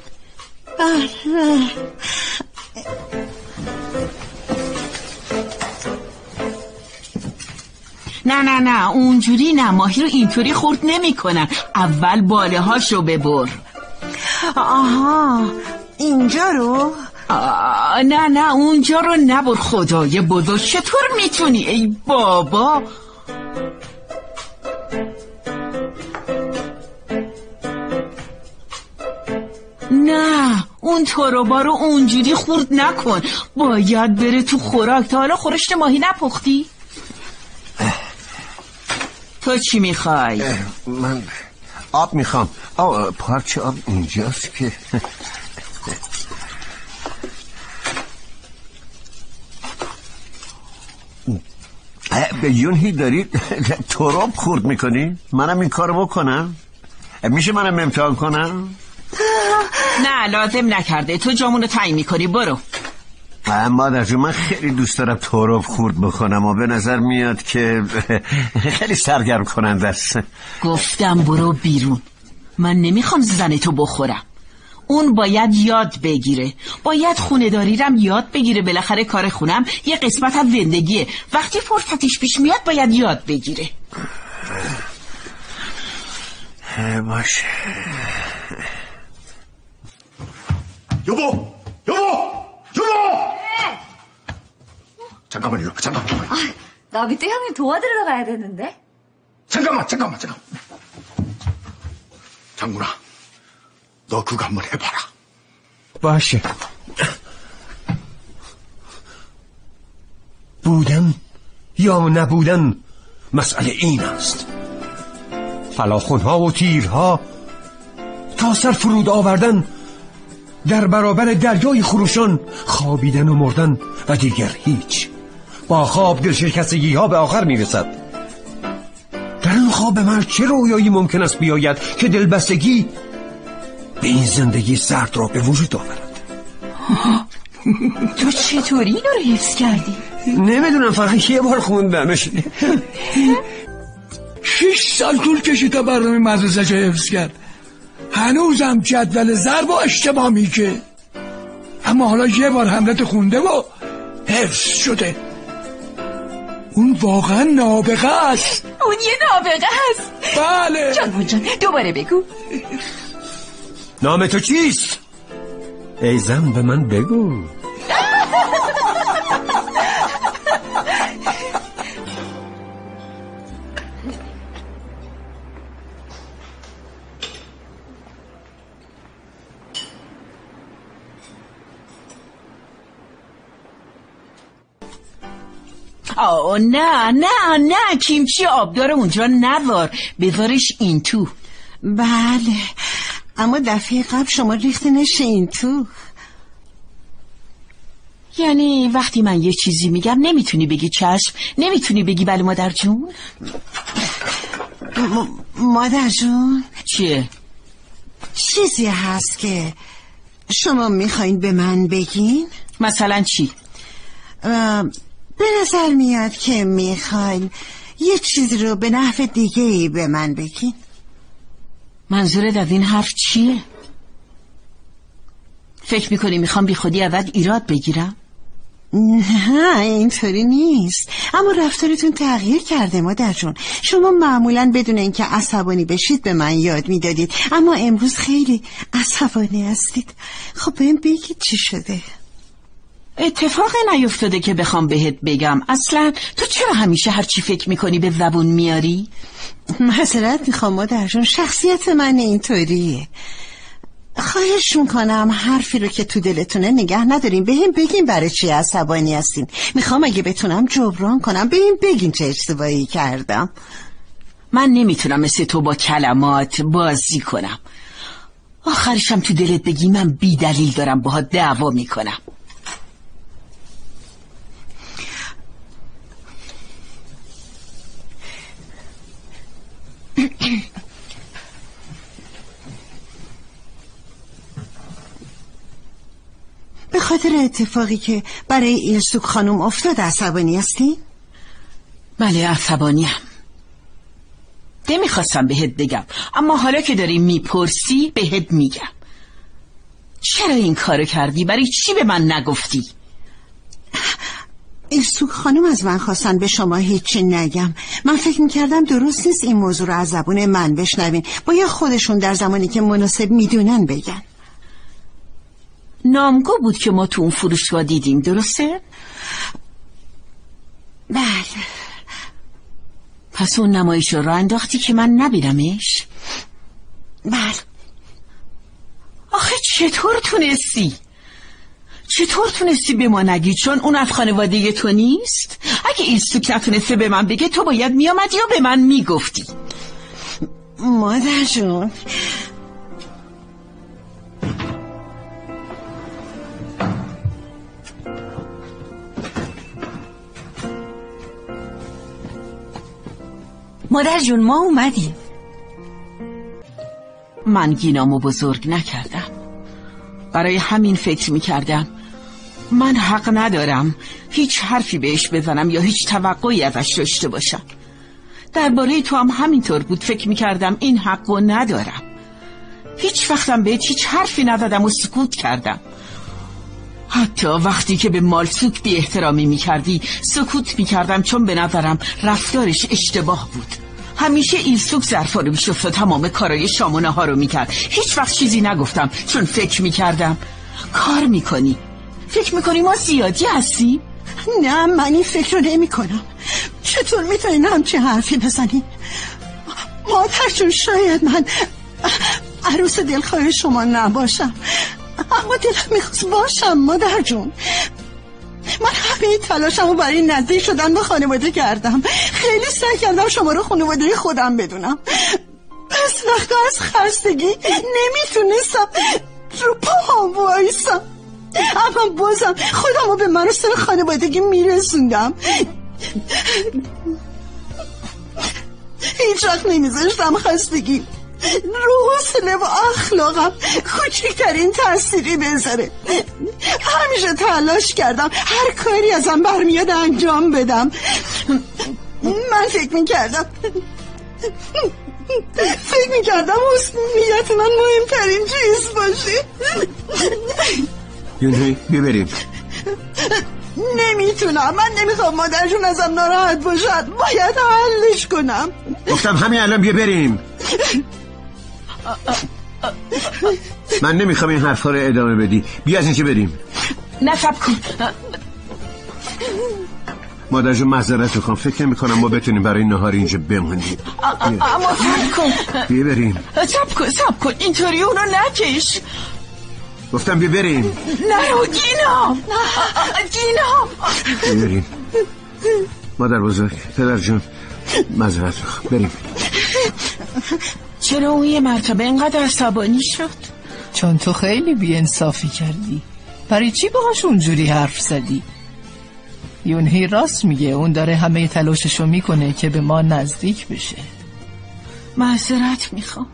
نه اونجوری نه، ماهی رو اینطوری خورد نمی کنن. اول باله هاشو ببر. آها، اینجا رو؟ نه اونجا رو نبر. خدای بزرگ، چطور میتونی ای بابا؟ نه اون تروبا رو اونجوری خورد نکن. باید بره تو خوراک. تا حالا خورشت ماهی نپختی؟ تو چی میخوای؟ من آب میخوام. پارچه آب اینجاست که به یونهی دارید تروب خورد میکنی؟ منم این کارو بکنم؟ میشه منم امتحان کنم؟ نه لازم نکرده، تو جامونو تعیین میکنی. برو. مادر جون، من خیلی دوست دارم تروب خورد بکنم و به نظر میاد که خیلی سرگرم کننده است. گفتم برو بیرون. من نمیخوام زنتو بخورم. اون باید یاد بگیره. باید خونه داریرم یاد بگیره. بالاخره کار خونم یه قسمت از زندگیه. وقتی فرصتش پیش میاد باید یاد بگیره. باشه. 여보! 잠깐만요. 나 밑에 형님 도와드리러 가야 되는데. 잠깐만. 장군아, 너 그거 한번 해봐라. باشه. بودن یا نبودن مسئله این است. فلاخنها و تیرها تا سر فرود آوردن در برابر دریای خروشان، خوابیدن و مردن و دیگر هیچ. با خواب دلشکستگی ها به آخر میرسد. در این خواب مرد چه رویایی ممکن است بیاید که دلبستگی به این زندگی سرد را به وجود آورد؟ تو چطوری اینو رو حفظ کردی؟ نمیدونم، فقط یه بار خوندمش. 6 سال طول کشید تا برنامه مدرسه‌شو حفظ کرد. هنوزم جدول ضرب و اشتباه میگه. اما حالا یه بار هملت خونده و حفظ شده. اون واقعا نابغه است. اون یه نابغه است. بله. جان دوباره بگو. نام تو چیست؟ ای زن به من بگو. نه کیمچی آبدار اونجا نوار، بذارش این تو. بله، اما دفعه قبل شما ریختنش این تو. یعنی وقتی من یه چیزی میگم نمیتونی بگی چشم؟ نمیتونی بگی بله مادر جون؟ مادر جون چیه؟ چیزی هست که شما میخواین به من بگین؟ مثلا چی؟ به نظر میاد که میخواین یه چیزی رو به نحو دیگه به من بگین. منظورت از این حرف چیه؟ فکر میکنی میخوام بی خودی اول ایراد بگیرم؟ نه اینطوری نیست، اما رفتارتون تغییر کرده مادر جون. شما معمولا بدون اینکه عصبانی بشید به من یاد میدادید، اما امروز خیلی عصبانی هستید. خب بهم بگید چی شده؟ اتفاق نیفتاده که بخوام بهت بگم. اصلا تو چرا همیشه هر چی فکر میکنی به زبون میاری؟ معذرت میخوام مادر جون، شخصیت من اینطوریه. خواهش میکنم حرفی رو که تو دلتونه نگه نداریم، بهم بگین برای چی عصبانی هستین. میخوام اگه بتونم جبران کنم، بهم بگین چه اشتباهی کردم. من نمیتونم مثل تو با کلمات بازی کنم. آخرشم تو دلت بگی من بی دلیل دارم باهات دعوا میکنم. به خاطر اتفاقی که برای ایلسوک خانم افتاد عصبانی هستی؟ بله عصبانیم. نمیخواستم بهت بگم، اما حالا که داری میپرسی بهت میگم. چرا این کارو کردی؟ برای چی به من نگفتی؟ ایلسوک خانم از من خواستن به شما هیچی نگم. من فکر میکردم درست نیست این موضوع رو از زبون من بشنوین. باید خودشون در زمانی که مناسب میدونن بگن. نامگو بود که ما تو اون فروشگاه دیدیم، درسته؟ بله. پس اون نمایش رو انداختی که من نبینمش؟ بله. آخه چطور تونستی به ما نگی؟ چون اون از خانواده تو نیست؟ اگه ایلسوک نتونسته به من بگه تو باید میامدی و به من میگفتی. مادر جون، مادر جون ما اومدیم. من گینامو بزرگ نکردم. برای همین فکر میکردم من حق ندارم هیچ حرفی بهش بزنم یا هیچ توقعی ازش داشته باشم. درباره تو هم همینطور بود. فکر میکردم این حقو ندارم. هیچ وقتم بهت هیچ حرفی نزدم و سکوت کردم. حتی وقتی که به مالسوک بی احترامی میکردی سکوت میکردم، چون به نظرم رفتارش اشتباه بود. همیشه ایلسوک ظرفا رو میشست و تمام کارای شام و نهار رو میکرد. هیچ وقت چیزی نگفتم چون فکر میکردم کار میکنی. فکر میکنی ما زیادی هستیم؟ نه، من این فکر رو نمی کنم. چطور میتونین همچین حرفی بزنی؟ مادر جون، شاید من عروس دلخواه شما نباشم، اما دلم میخواست باشم. مادر جون، من همه تلاشم رو برای نزدیک شدن به خانواده کردم. خیلی سعی کردم شما رو خانواده خودم بدونم. بس وقتا از خستگی نمیتونستم رو پاهم وایسم، اما بازم خودم رو به مراسم خانوادگی میرسوندم. هیچ وقت نمیذاشتم خستگی رو حوصله و اخلاقم کوچکترین تأثیری بذاره. همیشه تلاش کردم هر کاری ازم برمیاد انجام بدم. من فکر میکردم حسن نیت من مهمترین چیز باشه. یونهی ببریم. نمیتونم. من نمیخوام مادر جون ازم ناراحت باشد. باید حلش کنم. گفتم همین الان بریم. من نمیخوام این حرفا رو ادامه بدی. بیا از اینجا بریم. نصب کن. مادر جون معذرت میخوام. فکر نمیکنم ما بتونیم برای نهار اینجا بمونیم. اما صبر کن. بیا بریم. صبر کن. اینطوری اونو نکش. گفتم بیا بریم. نرو گینا. بیا بریم. مادر بزرگ، پدر جون، معذرت میخوام. بریم. چرا اون یه مرتبه اینقدر عصبانی شد؟ چون تو خیلی بی‌انصافی کردی. برای چی باهاش اونجوری حرف زدی؟ یونهی راست میگه. اون داره همه تلاششو میکنه که به ما نزدیک بشه. معذرت میخوام.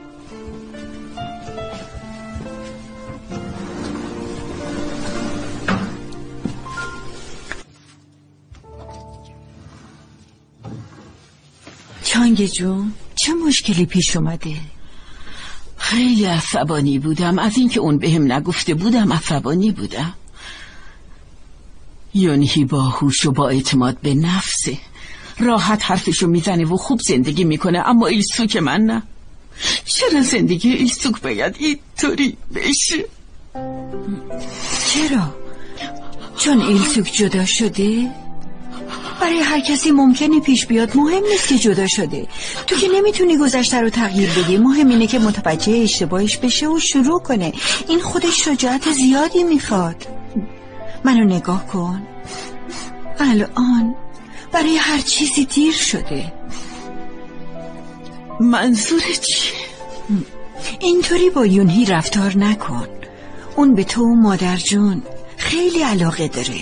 چانگ جون، چه مشکلی پیش اومده؟ خیلی عصبانی بودم. از اینکه اون بهم نگفته بودم عصبانی بودم. یونهی باهوش و با اعتماد به نفسه. راحت حرفشو میزنه و خوب زندگی میکنه، اما ایلسوک من نه. چرا زندگی ایلسوک باید اینطوری بشه؟ چرا؟ چون ایلسوک جدا شده؟ برای هر کسی ممکنه پیش بیاد. مهم نیست که جدا شده. تو که نمیتونی گذشته رو تغییر بدی. مهم اینه که متوجه اشتباهش بشه و شروع کنه. این خودش شجاعت زیادی میخواد. منو نگاه کن. الان برای هر چیزی دیر شده. منظور چیه؟ اینطوری با یونهی رفتار نکن. اون به تو و مادر جون خیلی علاقه داره.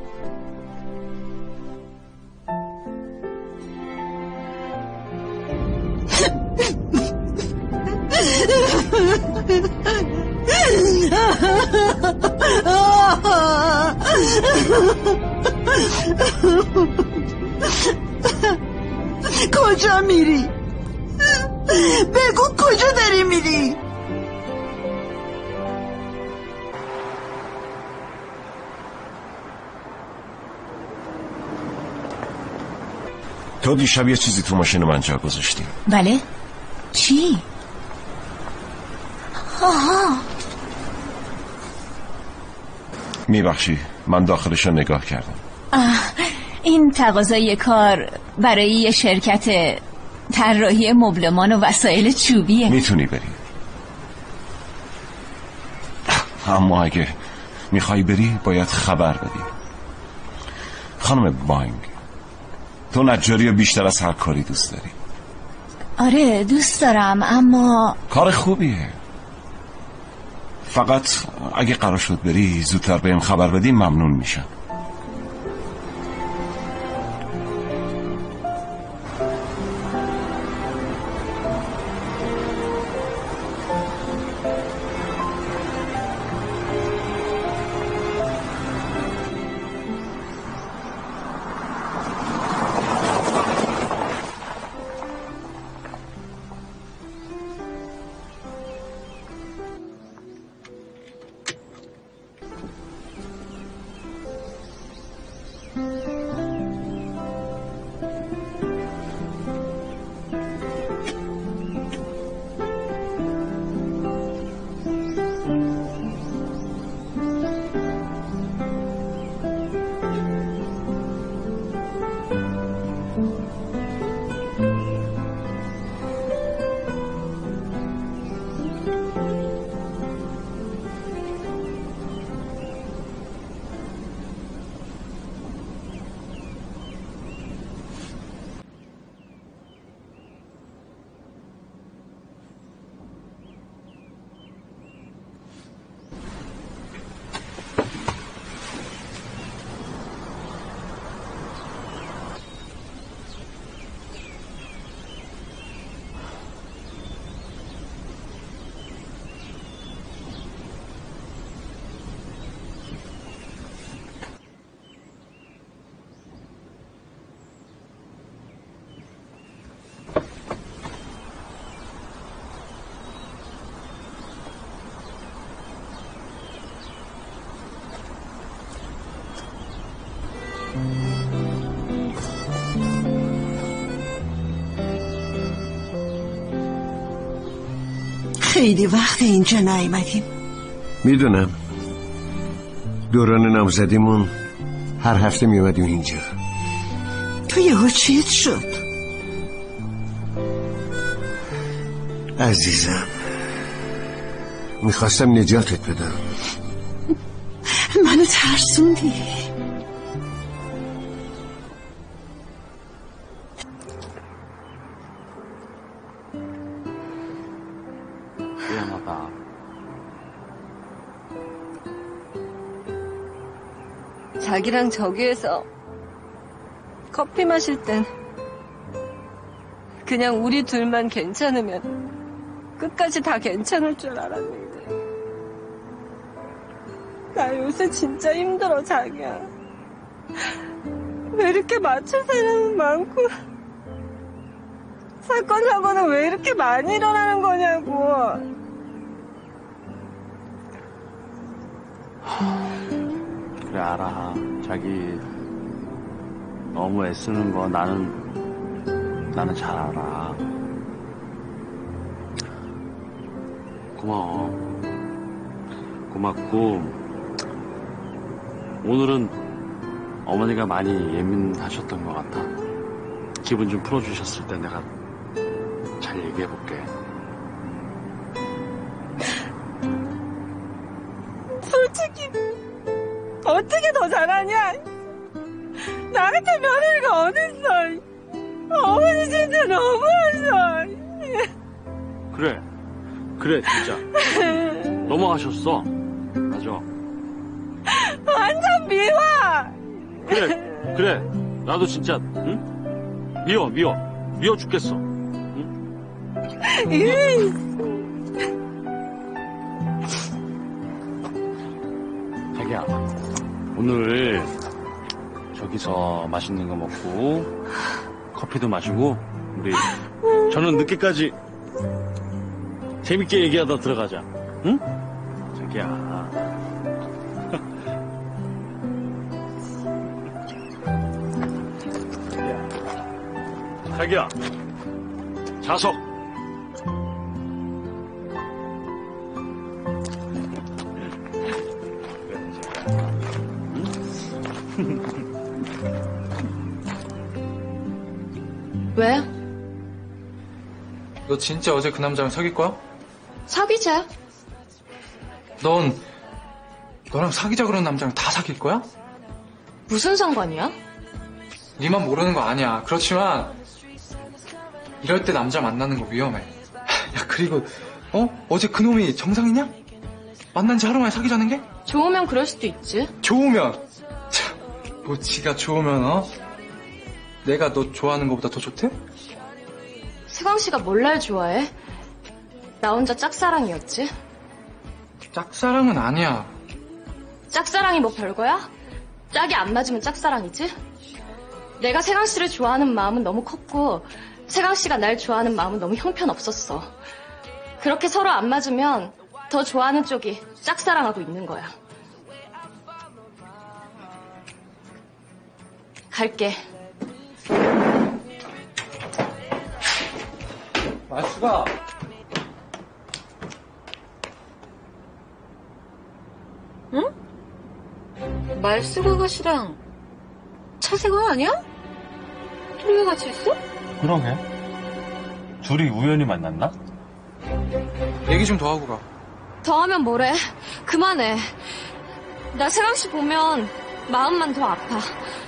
کجا میری؟ بگو کجا داری میری؟ تو دیشب یه چیزی تو ماشین من جا گذاشتی. بله؟ چی؟ آها. میبخشی من داخلش رو نگاه کردم. این تقاضای کار برای یه شرکت طراحی مبلمان و وسایل چوبیه. میتونی بری، اما اگه میخوای بری باید خبر بدی. خانم بانگ، تو نجاری بیشتر از هر کاری دوست داری. آره دوست دارم، اما کار خوبیه. فقط اگه قرار شد بری زودتر بهم خبر بدی ممنون میشم. خیلی وقت اینجا نیومدیم. میدونم دوران نامزدیمون هر هفته میومدیم اینجا. تو یهو چیت شد؟ عزیزم میخواستم نجاتت بدم. منو ترسوندی. 미안하다. 자기랑 저기에서 커피 마실 땐 그냥 우리 둘만 괜찮으면 끝까지 다 괜찮을 줄 알았는데 나 요새 진짜 힘들어 자기야. 왜 이렇게 맞출 사람은 많고 사건 사고는 왜 이렇게 많이 일어나는 거냐고. 그래 알아. 자기 너무 애쓰는 거 나는 잘 알아. 고마워. 고맙고 오늘은 어머니가 많이 예민하셨던 것 같아. 기분 좀 풀어주셨을 때 내가 잘 얘기해볼게. 솔직히 어떻게 더 잘하냐? 나 같은 며느리가 어딨어. 어머니 진짜 너무하셔. 그래 진짜 넘어가셨어. 맞아. 완전 미워. 그래 나도 진짜 응? 미워 죽겠어. 자기야 오늘 저기서 맛있는 거 먹고 커피도 마시고 우리 저는 늦게까지 재밌게 얘기하다 들어가자. 응? 자기야. 자기야. 자석. 왜? 너 진짜 어제 그 남자랑 사귈 거야? 사귀자. 너랑 사귀자 그런 남자랑 다 사귈 거야? 무슨 상관이야? 니만 모르는 거 아니야. 그렇지만 이럴 때 남자 만나는 거 위험해. 야 그리고 어제 그 놈이 정상이냐? 만난 지 하루 만에 사귀자는 게? 좋으면 그럴 수도 있지. 좋으면 뭐 지가 좋으면 내가 너 좋아하는 것보다 더 좋대? 세광 씨가 뭘 날 좋아해? 나 혼자 짝사랑이었지. 짝사랑은 아니야. 짝사랑이 뭐 별거야? 짝이 안 맞으면 짝사랑이지. 내가 세광 씨를 좋아하는 마음은 너무 컸고 세광 씨가 날 좋아하는 마음은 너무 형편없었어. 그렇게 서로 안 맞으면 더 좋아하는 쪽이 짝사랑하고 있는 거야. 갈게. 말수가 응? 말수가 씨랑 차세광 아니야? 둘이 왜 같이 있어? 그러게. 둘이 우연히 만났나? 얘기 좀 더 하고 가. 더 하면 뭐래? 그만해. 나 세광 씨 보면 마음만 더 아파.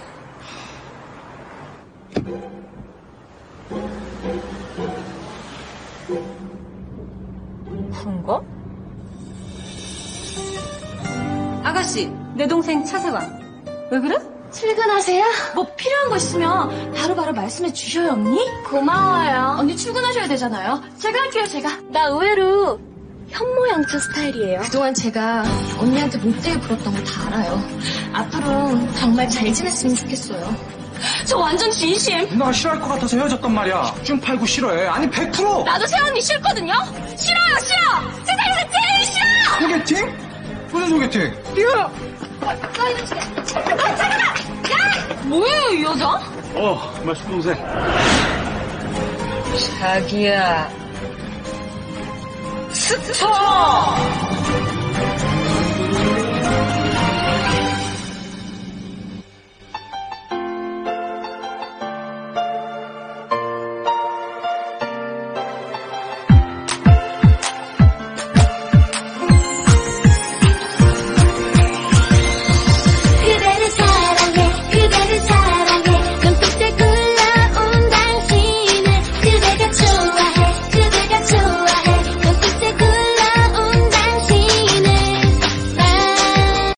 그런가? 아가씨, 내 동생 차세광. 왜 그래? 출근하세요? 뭐 필요한 거 있으면 바로바로 말씀해 주셔요, 언니? 고마워요. 언니 출근하셔야 되잖아요. 제가 할게요, 제가. 나 의외로 현모양처 스타일이에요. 그동안 제가 언니한테 못되게 굴었던 거 다 알아요. 앞으로 정말 잘 지냈으면 좋겠어요. 저 완전 진심. 누나가 싫어할 것 같아서 헤어졌단 말이야. 좀 팔고 싫어해. 아니 100%. 나도 세언니 싫거든요? 싫어요, 싫어! 세상에서 제일 싫어! 소개팅? 무슨 소개팅? 뛰어! 잠깐만! 야! 뭐예요, 이 여자? 말씀 동생. 자기야. 스톱!